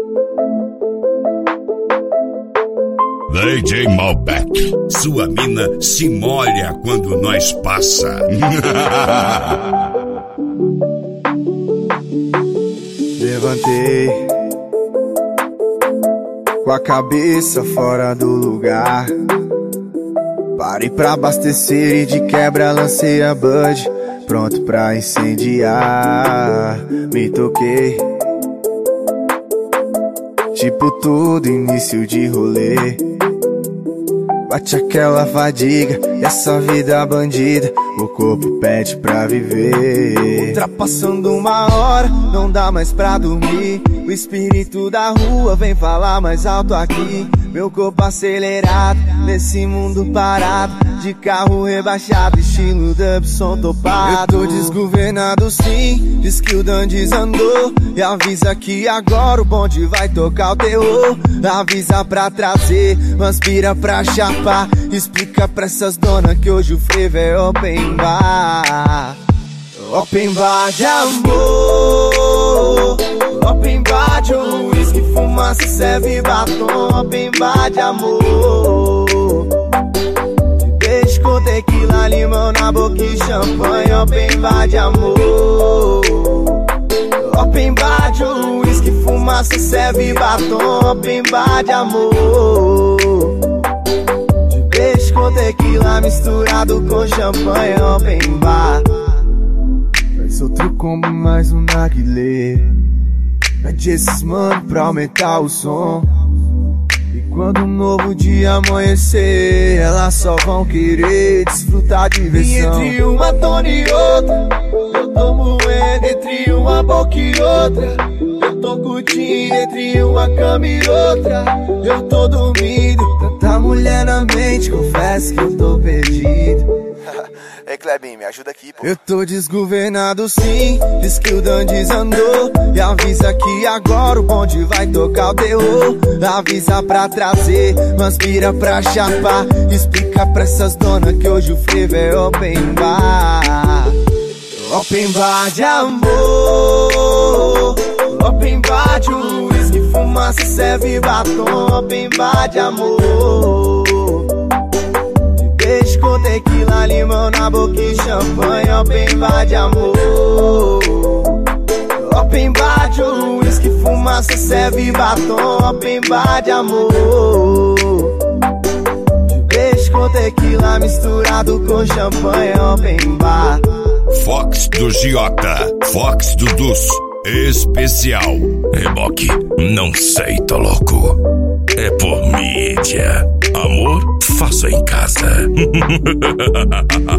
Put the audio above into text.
DJ Malbec, sua mina se molha quando nós passa. Levantei com a cabeça fora do lugar. Parei pra abastecer e de quebra lancei a Bud, pronto pra incendiar. Me toquei, tipo todo início de rolê. Bate aquela fadiga e essa vida bandida, o corpo pede pra viver. Ultrapassando 1 hora, não dá mais pra dormir. O espírito da rua vem falar mais alto aqui. Meu corpo acelerado, nesse mundo parado, de carro rebaixado, estilo dub, som topado. Eu tô desgovernado sim, diz que o Dan desandou. E avisa que agora o bonde vai tocar o terror. Avisa pra trazer umas pira pra chapar. Explica pra essas donas que hoje o frevo é open bar. Open bar de amor, open bar de uísque, fumaça, serve batom. Open bar de amor, de beijo com tequila, limão na boca e champanhe. Open bar de amor, open bar de uísque, fumaça, serve batom. Open bar de amor, de beijo com tequila misturado com champanhe. Open bar. Faz outro combo, mais um narguilé. Pede esses mano pra aumentar o som. E quando um novo dia amanhecer, elas só vão querer desfrutar de diversão. E entre uma tona e outra, eu tô moendo entre uma boca e outra. Eu tô curtindo entre uma cama e outra. Eu tô dormindo, tanta mulher na mente, confesso que eu tô perdido. Ei, Clebinho, me ajuda aqui, pô. Eu tô desgovernado sim, diz que o Dan desandou. E avisa que agora o bonde vai tocar o terror. Avisa pra trazer umas pira pra chapar. Explica pra essas donas que hoje o frevo é open bar. Open bar de amor, open bar de uísque, fumaça, serve batom. Open bar de amor, beijo com tequila, limão na boca e champanhe. Open bar de amor, open bar de uísque, fumaça, serve batom. Open bar de amor, de beijo com tequila misturado com champanhe. Open bar. Fox do Giota, Fox do Dus, especial. Reboque, não sei, tô louco. É por mídia. Amor, faço em casa.